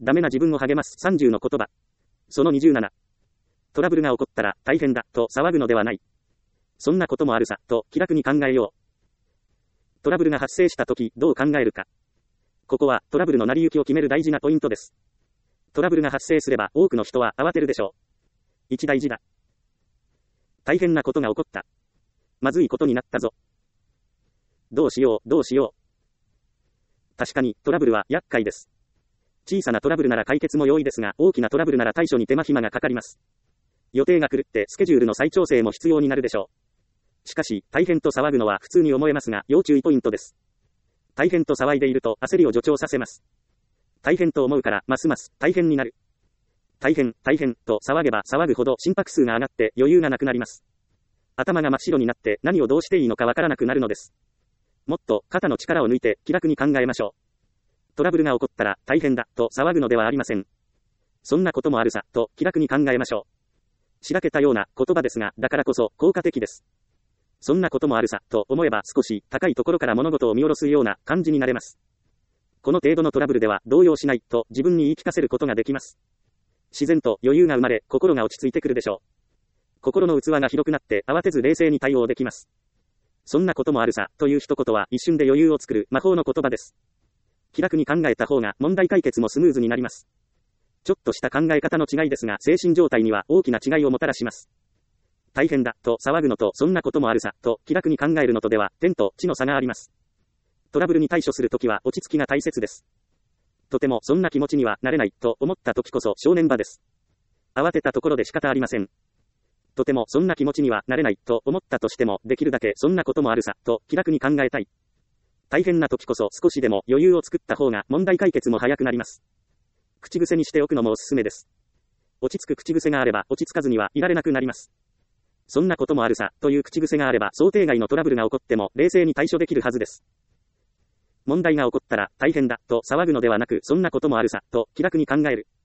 ダメな自分を励ます30の言葉。その27。トラブルが起こったら大変だと騒ぐのではない。そんなこともあるさと気楽に考えよう。トラブルが発生したときどう考えるか。ここはトラブルの成り行きを決める大事なポイントです。トラブルが発生すれば多くの人は慌てるでしょう。一大事だ。大変なことが起こった。まずいことになったぞ。どうしよう、どうしよう。確かにトラブルは厄介です。小さなトラブルなら解決も容易ですが、大きなトラブルなら対処に手間暇がかかります。予定が狂ってスケジュールの再調整も必要になるでしょう。しかし、大変と騒ぐのは普通に思えますが、要注意ポイントです。大変と騒いでいると焦りを助長させます。大変と思うから、ますます大変になる。大変、大変と騒げば騒ぐほど心拍数が上がって余裕がなくなります。頭が真っ白になって何をどうしていいのかわからなくなるのです。もっと肩の力を抜いて気楽に考えましょう。トラブルが起こったら大変だと騒ぐのではありません。そんなこともあるさと気楽に考えましょう。しらけたような言葉ですが、だからこそ効果的です。そんなこともあるさと思えば少し高いところから物事を見下ろすような感じになれます。この程度のトラブルでは動揺しないと自分に言い聞かせることができます。自然と余裕が生まれ、心が落ち着いてくるでしょう。心の器が広くなって慌てず冷静に対応できます。そんなこともあるさという一言は一瞬で余裕を作る魔法の言葉です。気楽に考えた方が問題解決もスムーズになります。ちょっとした考え方の違いですが、精神状態には大きな違いをもたらします。大変だと騒ぐのとそんなこともあるさと気楽に考えるのとでは天と地の差があります。トラブルに対処するときは落ち着きが大切です。とてもそんな気持ちにはなれないと思ったときこそ正念場です。慌てたところで仕方ありません。とてもそんな気持ちにはなれないと思ったとしてもできるだけそんなこともあるさと気楽に考えたい。大変な時こそ少しでも余裕を作った方が問題解決も早くなります。口癖にしておくのもおすすめです。落ち着く口癖があれば落ち着かずにはいられなくなります。そんなこともあるさという口癖があれば想定外のトラブルが起こっても冷静に対処できるはずです。問題が起こったら大変だと騒ぐのではなく、そんなこともあるさと気楽に考える。